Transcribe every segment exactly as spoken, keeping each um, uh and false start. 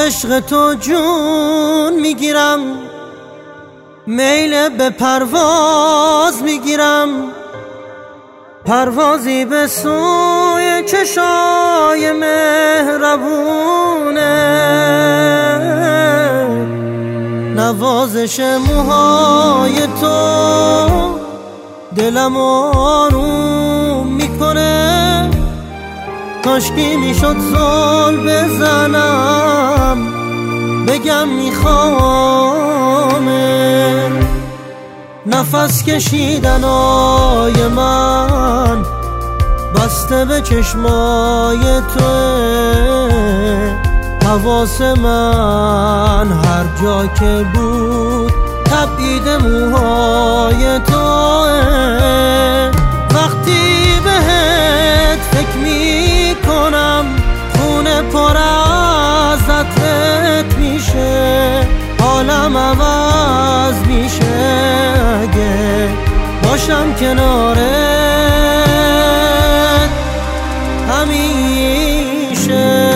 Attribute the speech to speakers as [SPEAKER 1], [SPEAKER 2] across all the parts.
[SPEAKER 1] عشق تو جون میگیرم، میل به پرواز میگیرم، پروازی به سوی چشای مهربونه، نوازش موهای تو دلم آروم میکنه، کاشکی میشد زل بزنم بگم میخوامه، نفس کشیدنای من بسته به چشمای توه، حواس من هر جا که بود تبعید موهای توه، وقتی بهت فکر میکنم خونه پر از عطرت میشه، حالم عوض میشه اگه باشم کنارت همیشه.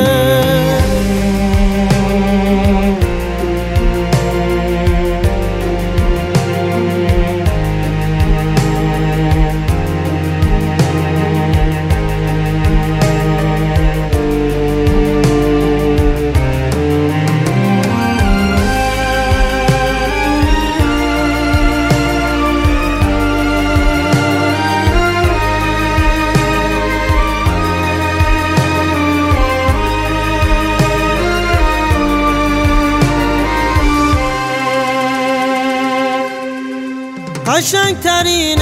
[SPEAKER 1] قشنگترین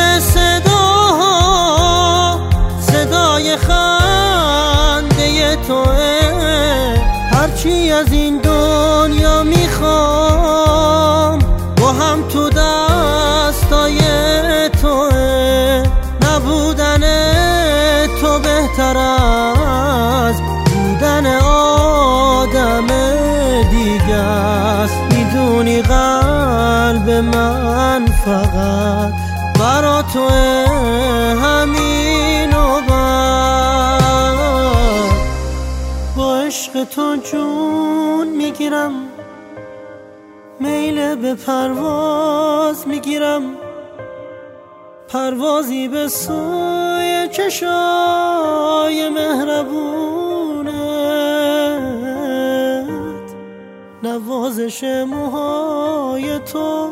[SPEAKER 1] صدا صدای خنده توه، هرچی از این دنیا میخوام با هم تو دستای توه، نبودن تو بهتر از بودن آدم دیگه است، میدونی قلب من فقط برا توه، همین و بس با عشق تو جون میگیرم، میل به پرواز میگیرم، پروازی به سوی چشای مهربونت، نوازش موهای تو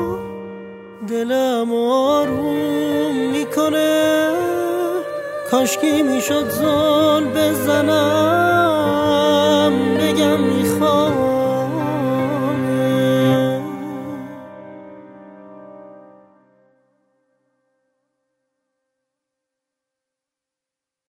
[SPEAKER 1] دلم آروم میکنه، کاشکی میشد زل بزنم بگم میخوام